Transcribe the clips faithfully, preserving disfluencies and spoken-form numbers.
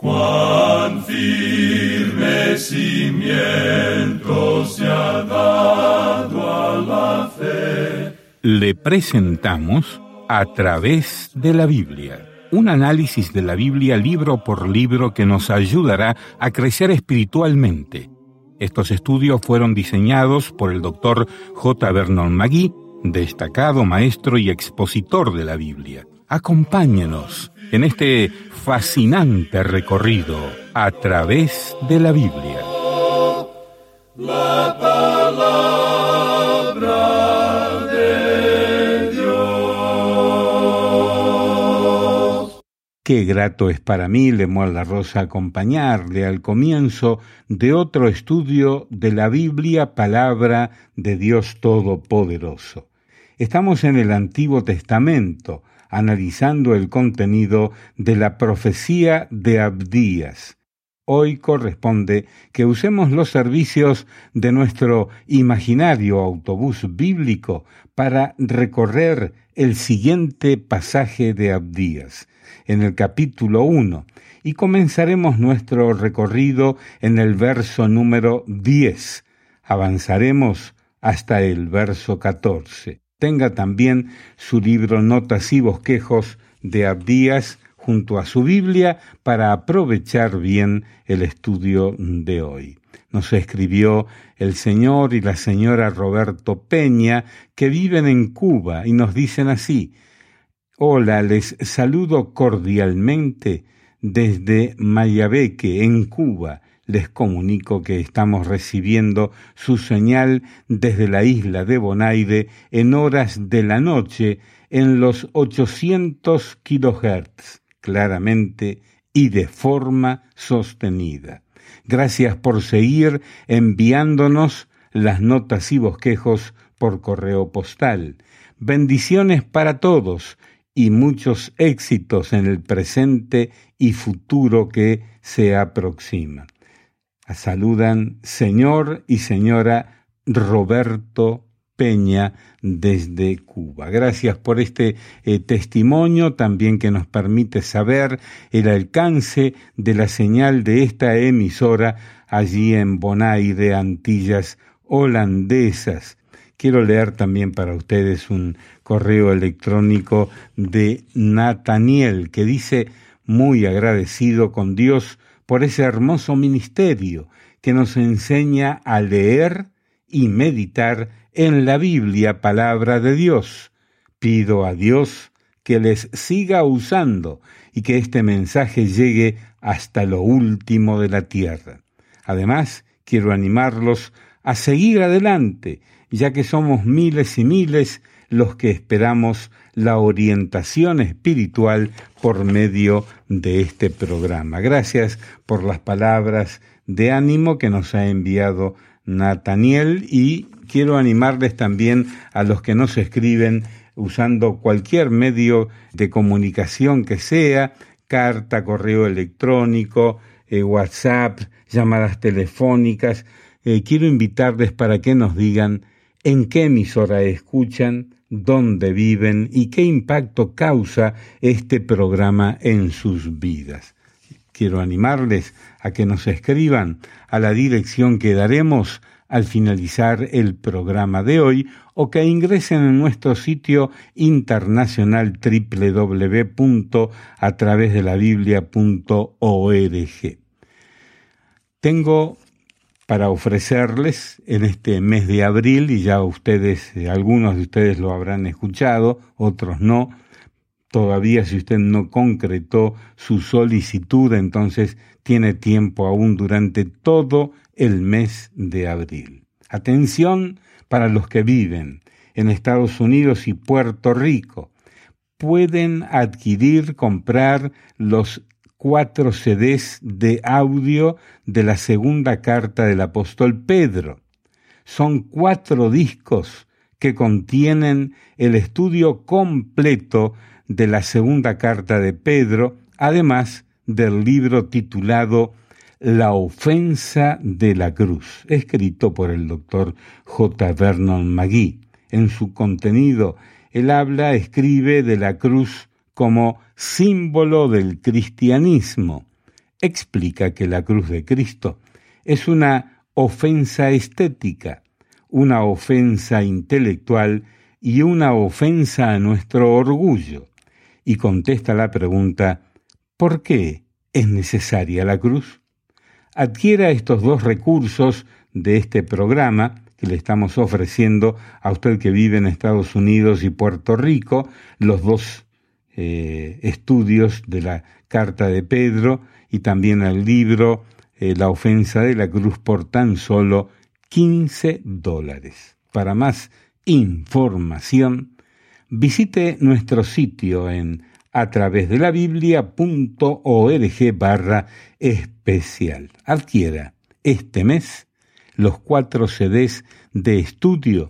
Cuán firme cimiento se ha dado a la fe. Le presentamos A través de la Biblia, un análisis de la Biblia libro por libro que nos ayudará a crecer espiritualmente. Estos estudios fueron diseñados por el doctor J. Vernon McGee, destacado maestro y expositor de la Biblia. Acompáñenos en este fascinante recorrido a través de la Biblia. La palabra de Dios. Qué grato es para mí, Lemuel La Rosa, acompañarle al comienzo de otro estudio de la Biblia, palabra de Dios Todopoderoso. Estamos en el Antiguo Testamento, analizando el contenido de la profecía de Abdías. Hoy corresponde que usemos los servicios de nuestro imaginario autobús bíblico para recorrer el siguiente pasaje de Abdías, en el capítulo uno, y comenzaremos nuestro recorrido en el verso número diez. Avanzaremos hasta el verso catorce. Tenga también su libro Notas y Bosquejos de Abdías junto a su Biblia para aprovechar bien el estudio de hoy. Nos escribió el señor y la señora Roberto Peña, que viven en Cuba, y nos dicen así: hola, les saludo cordialmente desde Mayabeque, en Cuba. Les comunico que estamos recibiendo su señal desde la isla de Bonaire en horas de la noche en los ochocientos kilohertz, claramente y de forma sostenida. Gracias por seguir enviándonos las notas y bosquejos por correo postal. Bendiciones para todos y muchos éxitos en el presente y futuro que se aproxima. Saludan señor y señora Roberto Peña desde Cuba. Gracias por este eh, testimonio también que nos permite saber el alcance de la señal de esta emisora allí en Bonaire, Antillas Holandesas. Quiero leer también para ustedes un correo electrónico de Nathaniel que dice: muy agradecido con Dios por ese hermoso ministerio que nos enseña a leer y meditar en la Biblia, palabra de Dios. Pido a Dios que les siga usando y que este mensaje llegue hasta lo último de la tierra. Además, quiero animarlos a seguir adelante, ya que somos miles y miles los que esperamos la orientación espiritual por medio de este programa. Gracias por las palabras de ánimo que nos ha enviado Nathaniel, y quiero animarles también a los que nos escriben usando cualquier medio de comunicación que sea, carta, correo electrónico, eh, WhatsApp, llamadas telefónicas. Eh, quiero invitarles para que nos digan en qué emisora escuchan, dónde viven y qué impacto causa este programa en sus vidas. Quiero animarles a que nos escriban a la dirección que daremos al finalizar el programa de hoy, o que ingresen en nuestro sitio internacional doble u doble u doble u punto a través de la biblia punto org. Tengo para ofrecerles en este mes de abril, y ya ustedes, algunos de ustedes lo habrán escuchado, otros no. Todavía, si usted no concretó su solicitud, entonces tiene tiempo aún durante todo el mes de abril. Atención para los que viven en Estados Unidos y Puerto Rico. Pueden adquirir, comprar los cuatro C Ds de audio de la segunda carta del apóstol Pedro. Son cuatro discos que contienen el estudio completo de la segunda carta de Pedro, además del libro titulado La ofensa de la cruz, escrito por el doctor J. Vernon McGee. En su contenido, él habla, escribe de la cruz como símbolo del cristianismo. explica que la cruz de Cristo es una ofensa estética, una ofensa intelectual y una ofensa a nuestro orgullo, y contesta la pregunta: ¿por qué es necesaria la cruz? Adquiera estos dos recursos de este programa que le estamos ofreciendo a usted que vive en Estados Unidos y Puerto Rico, los dos eh, estudios de la Carta de Pedro y también el libro eh, La ofensa de la cruz por tan solo quince dólares. Para más información, visite nuestro sitio en a través de la biblia punto org barra especial. Adquiera este mes los cuatro C Ds de estudio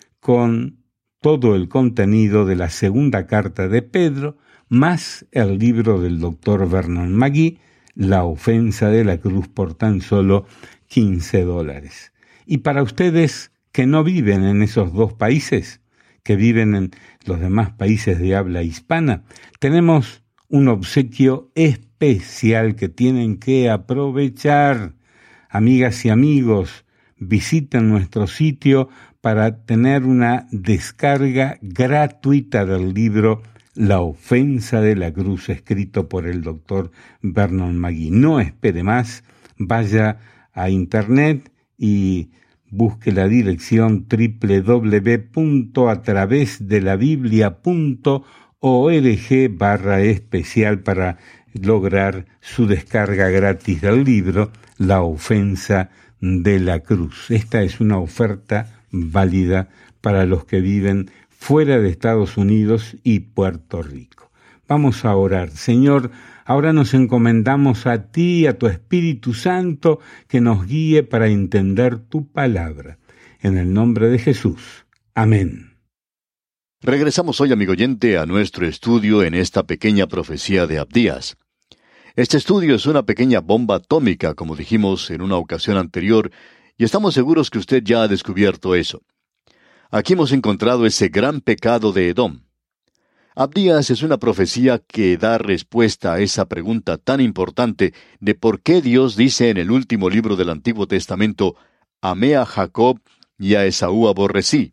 con todo el contenido de la segunda carta de Pedro, más el libro del doctor Vernon McGee, La ofensa de la cruz, por tan solo quince dólares. Y para ustedes que no viven en esos dos países, que viven en los demás países de habla hispana, tenemos un obsequio especial que tienen que aprovechar. Amigas y amigos, visiten nuestro sitio para tener una descarga gratuita del libro La ofensa de la cruz, escrito por el doctor Vernon McGee. No espere más, vaya a internet y busque la dirección doble u doble u doble u punto a través de la biblia punto org barra especial para lograr su descarga gratis del libro La ofensa de la cruz. Esta es una oferta válida para los que viven fuera de Estados Unidos y Puerto Rico. Vamos a orar. Señor, ahora nos encomendamos a ti, a tu Espíritu Santo, que nos guíe para entender tu palabra. En el nombre de Jesús. Amén. Regresamos hoy, amigo oyente, a nuestro estudio en esta pequeña profecía de Abdías. Este estudio es una pequeña bomba atómica, como dijimos en una ocasión anterior, y estamos seguros que usted ya ha descubierto eso. Aquí hemos encontrado ese gran pecado de Edom. Abdías es una profecía que da respuesta a esa pregunta tan importante de por qué Dios dice en el último libro del Antiguo Testamento: amé a Jacob y a Esaú aborrecí.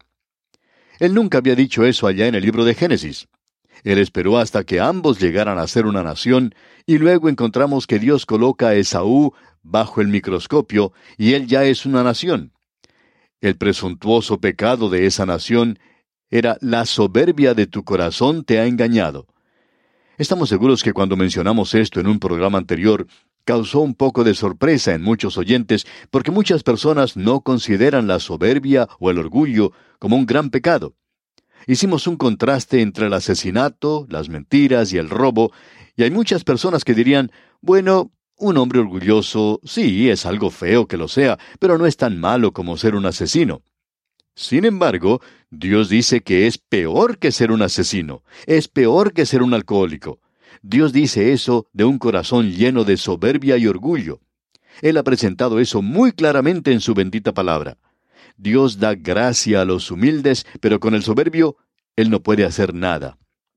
Él nunca había dicho eso allá en el libro de Génesis. Él esperó hasta que ambos llegaran a ser una nación, y luego encontramos que Dios coloca a Esaú bajo el microscopio, y él ya es una nación. El presuntuoso pecado de esa nación era: la soberbia de tu corazón te ha engañado. Estamos seguros que cuando mencionamos esto en un programa anterior, causó un poco de sorpresa en muchos oyentes, porque muchas personas no consideran la soberbia o el orgullo como un gran pecado. Hicimos un contraste entre el asesinato, las mentiras y el robo, y hay muchas personas que dirían: bueno, un hombre orgulloso, sí, es algo feo que lo sea, pero no es tan malo como ser un asesino. Sin embargo, Dios dice que es peor que ser un asesino, es peor que ser un alcohólico. Dios dice eso de un corazón lleno de soberbia y orgullo. Él ha presentado eso muy claramente en su bendita palabra. Dios da gracia a los humildes, pero con el soberbio, Él no puede hacer nada.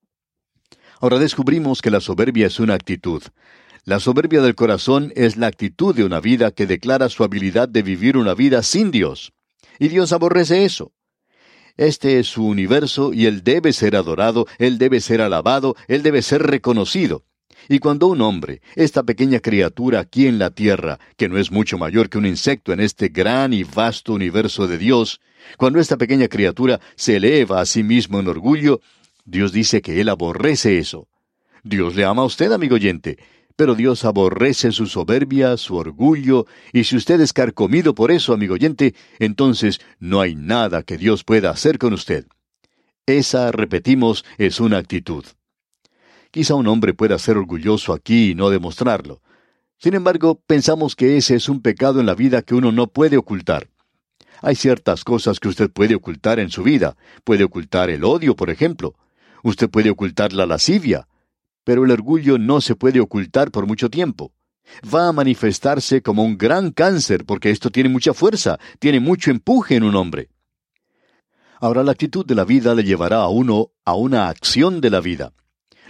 Ahora descubrimos que la soberbia es una actitud. La soberbia del corazón es la actitud de una vida que declara su habilidad de vivir una vida sin Dios. Y Dios aborrece eso. Este es su universo y Él debe ser adorado, Él debe ser alabado, Él debe ser reconocido. Y cuando un hombre, esta pequeña criatura aquí en la tierra, que no es mucho mayor que un insecto en este gran y vasto universo de Dios, cuando esta pequeña criatura se eleva a sí mismo en orgullo, Dios dice que Él aborrece eso. Dios le ama a usted, amigo oyente, pero Dios aborrece su soberbia, su orgullo, y si usted es carcomido por eso, amigo oyente, entonces no hay nada que Dios pueda hacer con usted. Esa, repetimos, es una actitud. Quizá un hombre pueda ser orgulloso aquí y no demostrarlo. Sin embargo, pensamos que ese es un pecado en la vida que uno no puede ocultar. Hay ciertas cosas que usted puede ocultar en su vida. Puede ocultar el odio, por ejemplo. Usted puede ocultar la lascivia. Pero el orgullo no se puede ocultar por mucho tiempo. Va a manifestarse como un gran cáncer porque esto tiene mucha fuerza, tiene mucho empuje en un hombre. Ahora, la actitud de la vida le llevará a uno a una acción de la vida.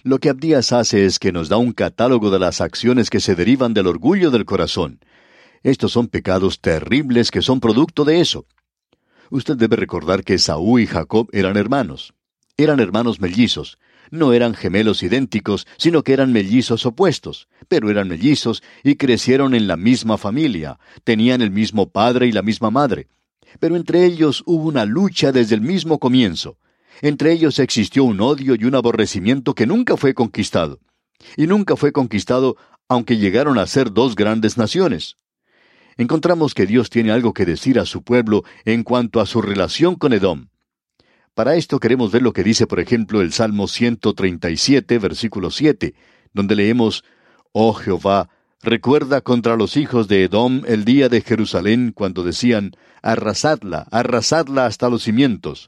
Lo que Abdías hace es que nos da un catálogo de las acciones que se derivan del orgullo del corazón. Estos son pecados terribles que son producto de eso. Usted debe recordar que Esaú y Jacob eran hermanos. Eran hermanos mellizos. No eran gemelos idénticos, sino que eran mellizos opuestos. Pero eran mellizos y crecieron en la misma familia. Tenían el mismo padre y la misma madre. Pero entre ellos hubo una lucha desde el mismo comienzo. Entre ellos existió un odio y un aborrecimiento que nunca fue conquistado. Y nunca fue conquistado aunque llegaron a ser dos grandes naciones. Encontramos que Dios tiene algo que decir a su pueblo en cuanto a su relación con Edom. Para esto queremos ver lo que dice, por ejemplo, el Salmo ciento treinta y siete, versículo siete, donde leemos: «Oh Jehová, recuerda contra los hijos de Edom el día de Jerusalén, cuando decían, arrasadla, arrasadla hasta los cimientos».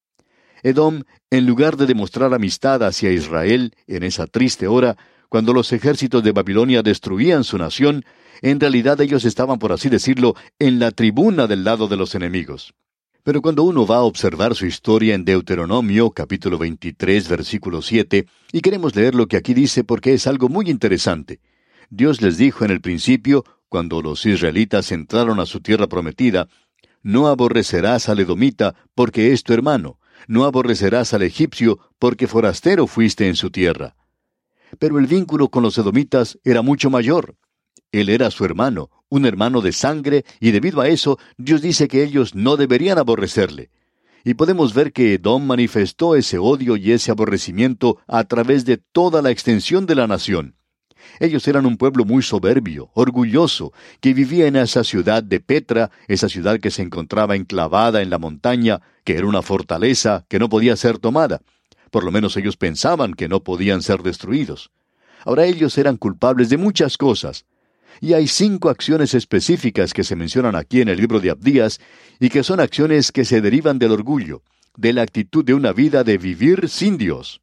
Edom, en lugar de demostrar amistad hacia Israel en esa triste hora, cuando los ejércitos de Babilonia destruían su nación, en realidad ellos estaban, por así decirlo, en la tribuna del lado de los enemigos. Pero cuando uno va a observar su historia en Deuteronomio, capítulo veintitrés, versículo siete, y queremos leer lo que aquí dice porque es algo muy interesante. Dios les dijo en el principio, cuando los israelitas entraron a su tierra prometida: «No aborrecerás al edomita, porque es tu hermano. No aborrecerás al egipcio, porque forastero fuiste en su tierra». Pero el vínculo con los edomitas era mucho mayor. Él era su hermano, un hermano de sangre, y debido a eso, Dios dice que ellos no deberían aborrecerle. Y podemos ver que Edom manifestó ese odio y ese aborrecimiento a través de toda la extensión de la nación. Ellos eran un pueblo muy soberbio, orgulloso, que vivía en esa ciudad de Petra, esa ciudad que se encontraba enclavada en la montaña, que era una fortaleza que no podía ser tomada. Por lo menos ellos pensaban que no podían ser destruidos. Ahora ellos eran culpables de muchas cosas. Y hay cinco acciones específicas que se mencionan aquí en el libro de Abdías, y que son acciones que se derivan del orgullo, de la actitud de una vida de vivir sin Dios.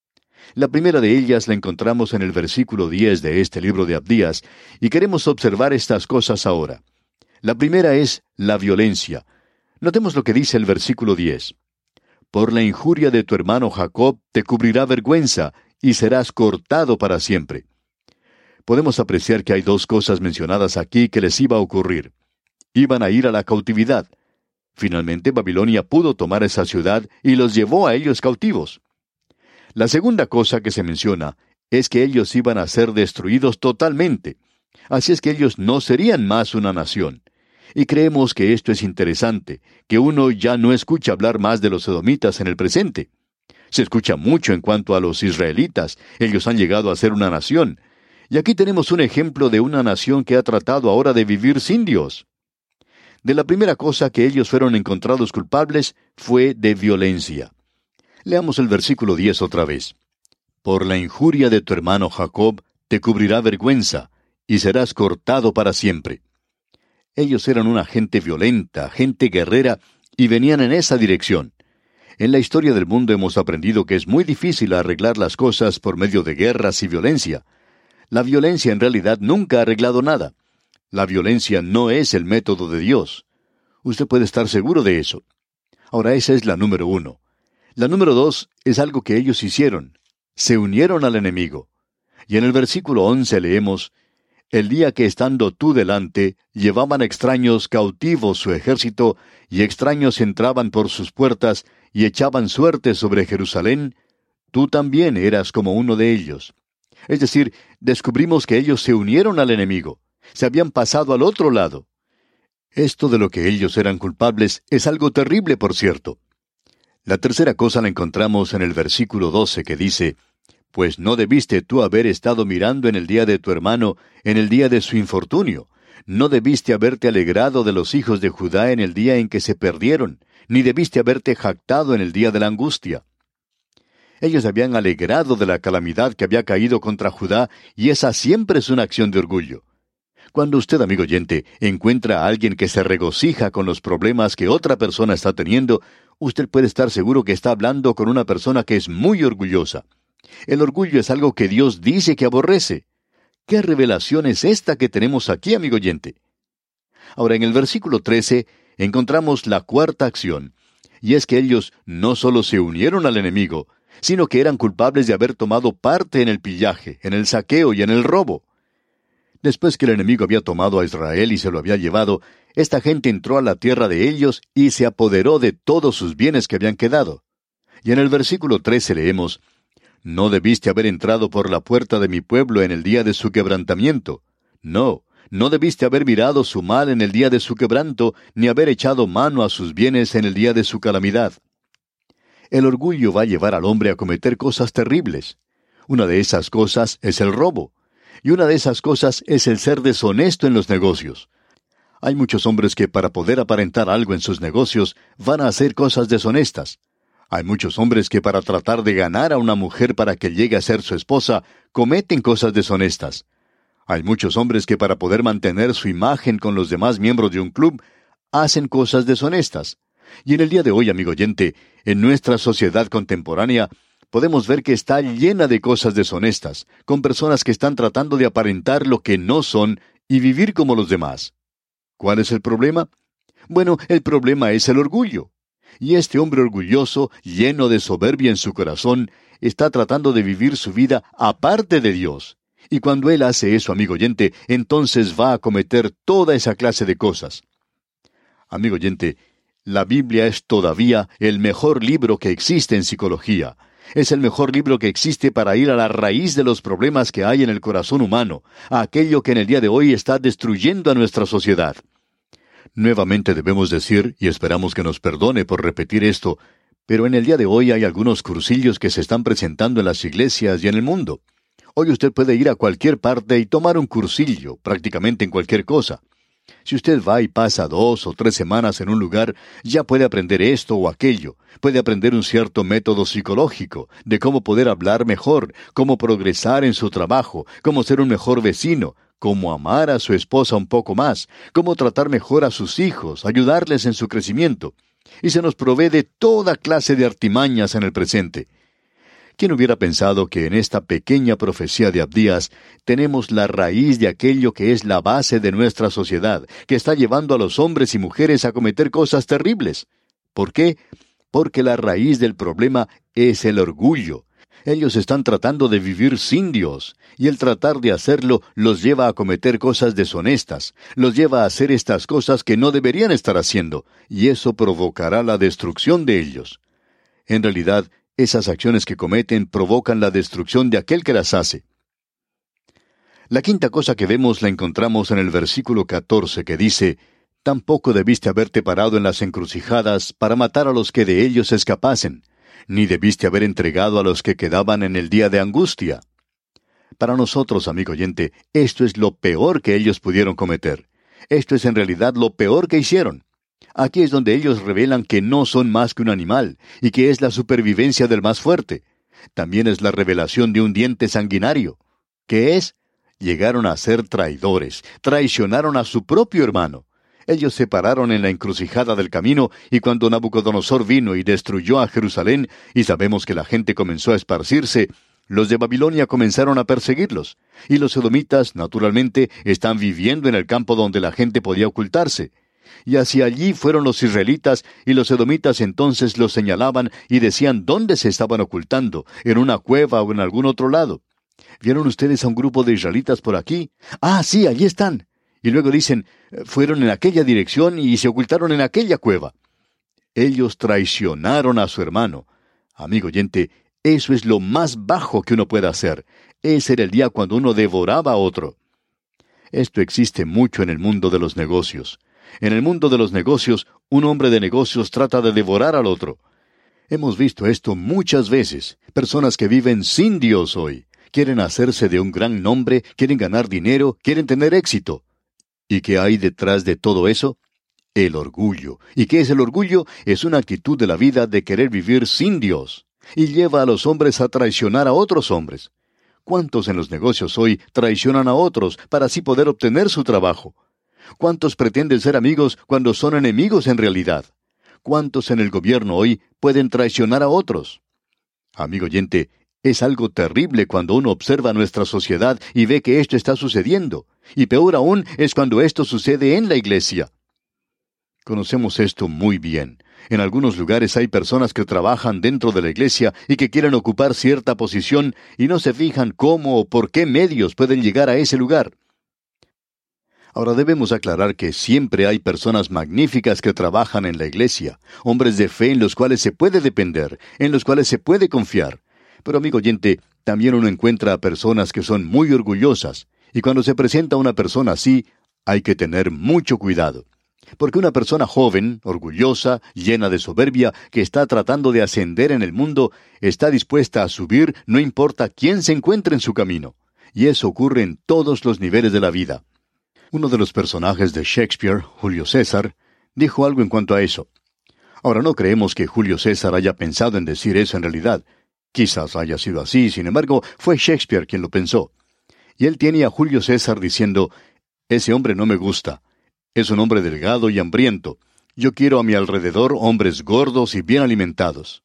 La primera de ellas la encontramos en el versículo diez de este libro de Abdías, y queremos observar estas cosas ahora. La primera es la violencia. Notemos lo que dice el versículo diez. «Por la injuria de tu hermano Jacob te cubrirá vergüenza, y serás cortado para siempre». Podemos apreciar que hay dos cosas mencionadas aquí que les iba a ocurrir. Iban a ir a la cautividad. Finalmente Babilonia pudo tomar esa ciudad y los llevó a ellos cautivos. La segunda cosa que se menciona es que ellos iban a ser destruidos totalmente. Así es que ellos no serían más una nación. Y creemos que esto es interesante, que uno ya no escucha hablar más de los edomitas en el presente. Se escucha mucho en cuanto a los israelitas. Ellos han llegado a ser una nación. Y aquí tenemos un ejemplo de una nación que ha tratado ahora de vivir sin Dios. De la primera cosa que ellos fueron encontrados culpables fue de violencia. Leamos el versículo diez otra vez. «Por la injuria de tu hermano Jacob te cubrirá vergüenza, y serás cortado para siempre». Ellos eran una gente violenta, gente guerrera, y venían en esa dirección. En la historia del mundo hemos aprendido que es muy difícil arreglar las cosas por medio de guerras y violencia. La violencia en realidad nunca ha arreglado nada. La violencia no es el método de Dios. Usted puede estar seguro de eso. Ahora, esa es la número uno. La número dos es algo que ellos hicieron. Se unieron al enemigo. Y en el versículo once leemos: «El día que estando tú delante, llevaban extraños cautivos su ejército, y extraños entraban por sus puertas, y echaban suerte sobre Jerusalén, tú también eras como uno de ellos». Es decir, descubrimos que ellos se unieron al enemigo. Se habían pasado al otro lado. Esto de lo que ellos eran culpables es algo terrible, por cierto. La tercera cosa la encontramos en el versículo doce, que dice: «Pues no debiste tú haber estado mirando en el día de tu hermano, en el día de su infortunio. No debiste haberte alegrado de los hijos de Judá en el día en que se perdieron, ni debiste haberte jactado en el día de la angustia». Ellos habían alegrado de la calamidad que había caído contra Judá, y esa siempre es una acción de orgullo. Cuando usted, amigo oyente, encuentra a alguien que se regocija con los problemas que otra persona está teniendo, usted puede estar seguro que está hablando con una persona que es muy orgullosa. El orgullo es algo que Dios dice que aborrece. ¿Qué revelación es esta que tenemos aquí, amigo oyente? Ahora, en el versículo trece, encontramos la cuarta acción, y es que ellos no solo se unieron al enemigo, sino que eran culpables de haber tomado parte en el pillaje, en el saqueo y en el robo. Después que el enemigo había tomado a Israel y se lo había llevado, esta gente entró a la tierra de ellos y se apoderó de todos sus bienes que habían quedado. Y en el versículo trece leemos, «No debiste haber entrado por la puerta de mi pueblo en el día de su quebrantamiento. No, no debiste haber mirado su mal en el día de su quebranto, ni haber echado mano a sus bienes en el día de su calamidad». El orgullo va a llevar al hombre a cometer cosas terribles. Una de esas cosas es el robo. Y una de esas cosas es el ser deshonesto en los negocios. Hay muchos hombres que para poder aparentar algo en sus negocios van a hacer cosas deshonestas. Hay muchos hombres que para tratar de ganar a una mujer para que llegue a ser su esposa, cometen cosas deshonestas. Hay muchos hombres que para poder mantener su imagen con los demás miembros de un club, hacen cosas deshonestas. Y en el día de hoy, amigo oyente, en nuestra sociedad contemporánea, podemos ver que está llena de cosas deshonestas, con personas que están tratando de aparentar lo que no son y vivir como los demás. ¿Cuál es el problema? Bueno, el problema es el orgullo. Y este hombre orgulloso, lleno de soberbia en su corazón, está tratando de vivir su vida aparte de Dios. Y cuando él hace eso, amigo oyente, entonces va a cometer toda esa clase de cosas. Amigo oyente, la Biblia es todavía el mejor libro que existe en psicología. Es el mejor libro que existe para ir a la raíz de los problemas que hay en el corazón humano, a aquello que en el día de hoy está destruyendo a nuestra sociedad. Nuevamente debemos decir, y esperamos que nos perdone por repetir esto, pero en el día de hoy hay algunos cursillos que se están presentando en las iglesias y en el mundo. Hoy usted puede ir a cualquier parte y tomar un cursillo, prácticamente en cualquier cosa. Si usted va y pasa dos o tres semanas en un lugar, ya puede aprender esto o aquello. Puede aprender un cierto método psicológico, de cómo poder hablar mejor, cómo progresar en su trabajo, cómo ser un mejor vecino, cómo amar a su esposa un poco más, cómo tratar mejor a sus hijos, ayudarles en su crecimiento. Y se nos provee de toda clase de artimañas en el presente. ¿Quién hubiera pensado que en esta pequeña profecía de Abdías tenemos la raíz de aquello que es la base de nuestra sociedad, que está llevando a los hombres y mujeres a cometer cosas terribles? ¿Por qué? Porque la raíz del problema es el orgullo. Ellos están tratando de vivir sin Dios, y el tratar de hacerlo los lleva a cometer cosas deshonestas, los lleva a hacer estas cosas que no deberían estar haciendo, y eso provocará la destrucción de ellos. En realidad, esas acciones que cometen provocan la destrucción de aquel que las hace. La quinta cosa que vemos la encontramos en el versículo catorce, que dice, «Tampoco debiste haberte parado en las encrucijadas para matar a los que de ellos escapasen, ni debiste haber entregado a los que quedaban en el día de angustia». Para nosotros, amigo oyente, esto es lo peor que ellos pudieron cometer. Esto es en realidad lo peor que hicieron. Aquí es donde ellos revelan que no son más que un animal, y que es la supervivencia del más fuerte. También es la revelación de un diente sanguinario. ¿Qué es? Llegaron a ser traidores, traicionaron a su propio hermano. Ellos se pararon en la encrucijada del camino, y cuando Nabucodonosor vino y destruyó a Jerusalén, y sabemos que la gente comenzó a esparcirse, los de Babilonia comenzaron a perseguirlos. Y los edomitas, naturalmente, están viviendo en el campo donde la gente podía ocultarse. Y hacia allí fueron los israelitas, y los edomitas entonces los señalaban y decían dónde se estaban ocultando, en una cueva o en algún otro lado. ¿Vieron ustedes a un grupo de israelitas por aquí? ¡Ah, sí, allí están! Y luego dicen, fueron en aquella dirección y se ocultaron en aquella cueva. Ellos traicionaron a su hermano. Amigo oyente, eso es lo más bajo que uno puede hacer. Ese era el día cuando uno devoraba a otro. Esto existe mucho en el mundo de los negocios. En el mundo de los negocios, un hombre de negocios trata de devorar al otro. Hemos visto esto muchas veces. Personas que viven sin Dios hoy. Quieren hacerse de un gran nombre, quieren ganar dinero, quieren tener éxito. ¿Y qué hay detrás de todo eso? El orgullo. ¿Y qué es el orgullo? Es una actitud de la vida de querer vivir sin Dios. Y lleva a los hombres a traicionar a otros hombres. ¿Cuántos en los negocios hoy traicionan a otros para así poder obtener su trabajo? ¿Cuántos pretenden ser amigos cuando son enemigos en realidad? ¿Cuántos en el gobierno hoy pueden traicionar a otros? Amigo oyente, es algo terrible cuando uno observa nuestra sociedad y ve que esto está sucediendo. Y peor aún es cuando esto sucede en la iglesia. Conocemos esto muy bien. En algunos lugares hay personas que trabajan dentro de la iglesia y que quieren ocupar cierta posición y no se fijan cómo o por qué medios pueden llegar a ese lugar. Ahora debemos aclarar que siempre hay personas magníficas que trabajan en la iglesia, hombres de fe en los cuales se puede depender, en los cuales se puede confiar. Pero amigo oyente, también uno encuentra a personas que son muy orgullosas, y cuando se presenta una persona así, hay que tener mucho cuidado. Porque una persona joven, orgullosa, llena de soberbia, que está tratando de ascender en el mundo, está dispuesta a subir no importa quién se encuentre en su camino. Y eso ocurre en todos los niveles de la vida. Uno de los personajes de Shakespeare, Julio César, dijo algo en cuanto a eso. Ahora no creemos que Julio César haya pensado en decir eso en realidad. Quizás haya sido así, sin embargo, fue Shakespeare quien lo pensó. Y él tiene a Julio César diciendo, «Ese hombre no me gusta. Es un hombre delgado y hambriento. Yo quiero a mi alrededor hombres gordos y bien alimentados».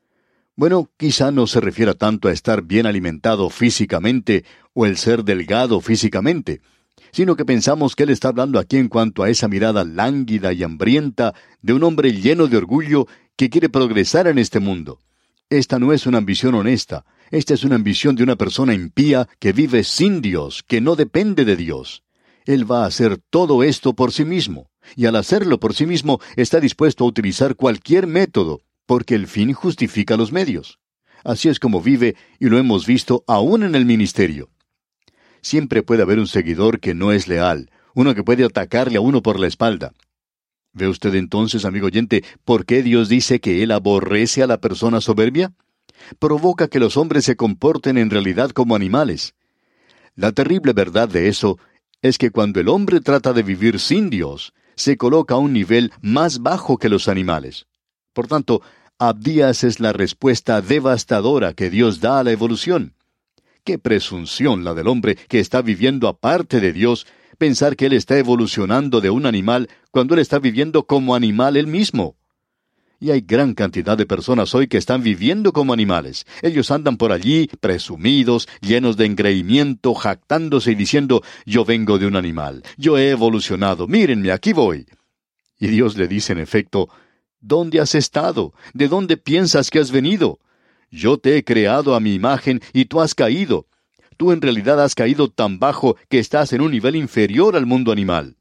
Bueno, quizá no se refiera tanto a estar bien alimentado físicamente o el ser delgado físicamente, sino que pensamos que él está hablando aquí en cuanto a esa mirada lánguida y hambrienta de un hombre lleno de orgullo que quiere progresar en este mundo. Esta no es una ambición honesta, esta es una ambición de una persona impía que vive sin Dios, que no depende de Dios. Él va a hacer todo esto por sí mismo, y al hacerlo por sí mismo está dispuesto a utilizar cualquier método, porque el fin justifica los medios. Así es como vive, y lo hemos visto aún en el ministerio. Siempre puede haber un seguidor que no es leal, uno que puede atacarle a uno por la espalda. ¿Ve usted entonces, amigo oyente, por qué Dios dice que Él aborrece a la persona soberbia? Provoca que los hombres se comporten en realidad como animales. La terrible verdad de eso es que cuando el hombre trata de vivir sin Dios, se coloca a un nivel más bajo que los animales. Por tanto, Abdías es la respuesta devastadora que Dios da a la evolución. ¡Qué presunción la del hombre que está viviendo aparte de Dios, pensar que él está evolucionando de un animal cuando él está viviendo como animal él mismo! Y hay gran cantidad de personas hoy que están viviendo como animales. Ellos andan por allí, presumidos, llenos de engreimiento, jactándose y diciendo, yo vengo de un animal, yo he evolucionado, mírenme, aquí voy. Y Dios le dice en efecto, ¿dónde has estado? ¿De dónde piensas que has venido? Yo te he creado a mi imagen y tú has caído. Tú en realidad has caído tan bajo que estás en un nivel inferior al mundo animal.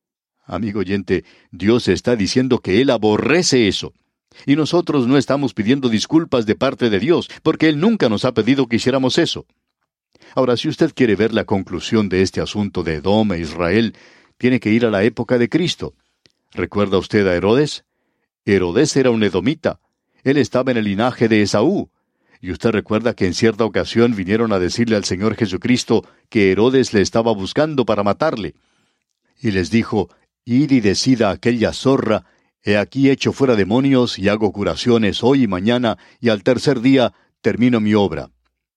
Amigo oyente, Dios está diciendo que Él aborrece eso. Y nosotros no estamos pidiendo disculpas de parte de Dios, porque Él nunca nos ha pedido que hiciéramos eso. Ahora, si usted quiere ver la conclusión de este asunto de Edom e Israel, tiene que ir a la época de Cristo. ¿Recuerda usted a Herodes? Herodes era un edomita. Él estaba en el linaje de Esaú. Y usted recuerda que en cierta ocasión vinieron a decirle al Señor Jesucristo que Herodes le estaba buscando para matarle. Y les dijo, id y decid a aquella zorra, he aquí echo fuera demonios y hago curaciones hoy y mañana, y al tercer día termino mi obra.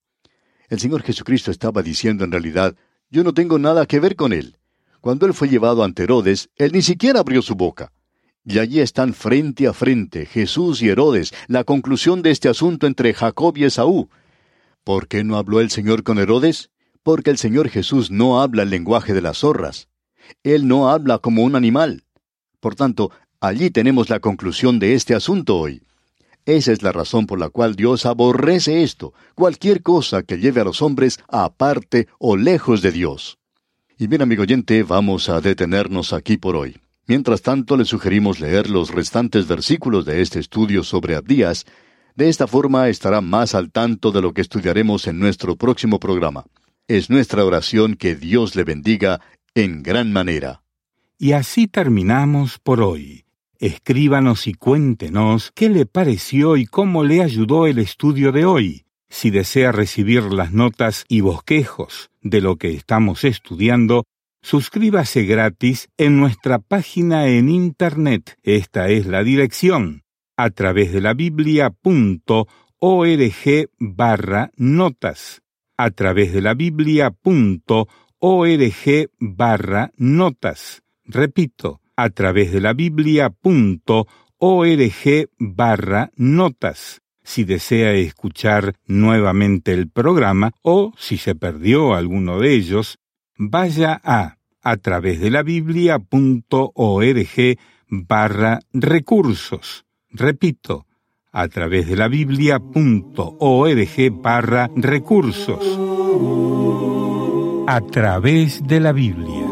El Señor Jesucristo estaba diciendo en realidad, yo no tengo nada que ver con él. Cuando él fue llevado ante Herodes, él ni siquiera abrió su boca. Y allí están frente a frente, Jesús y Herodes, la conclusión de este asunto entre Jacob y Esaú. ¿Por qué no habló el Señor con Herodes? Porque el Señor Jesús no habla el lenguaje de las zorras. Él no habla como un animal. Por tanto, allí tenemos la conclusión de este asunto hoy. Esa es la razón por la cual Dios aborrece esto, cualquier cosa que lleve a los hombres aparte o lejos de Dios. Y bien, amigo oyente, vamos a detenernos aquí por hoy. Mientras tanto, le sugerimos leer los restantes versículos de este estudio sobre Abdías. De esta forma estará más al tanto de lo que estudiaremos en nuestro próximo programa. Es nuestra oración que Dios le bendiga en gran manera. Y así terminamos por hoy. Escríbanos y cuéntenos qué le pareció y cómo le ayudó el estudio de hoy. Si desea recibir las notas y bosquejos de lo que estamos estudiando, suscríbase gratis en nuestra página en Internet. Esta es la dirección, a través de la biblia punto org barra notas. A través de la biblia punto org barra notas. Repito, a través de la biblia punto org barra notas. Si desea escuchar nuevamente el programa o si se perdió alguno de ellos, vaya a a través de la biblia punto org barra recursos. Repito, a través de la biblia punto org barra recursos. A través de la Biblia.